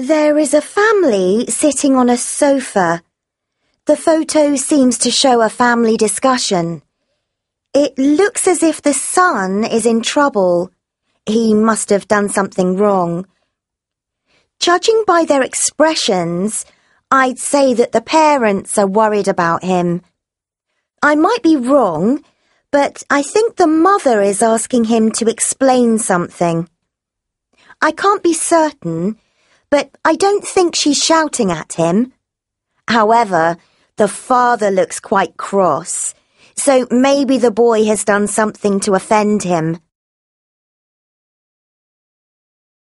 There is a family sitting on a sofa. The photo seems to show a family discussion. It looks as if the son is in trouble. He must have done something wrong. Judging by their expressions, I'd say that the parents are worried about him. I might be wrong, but I think the mother is asking him to explain something. I can't be certain, but I don't think she's shouting at him. However, the father looks quite cross, so maybe the boy has done something to offend him.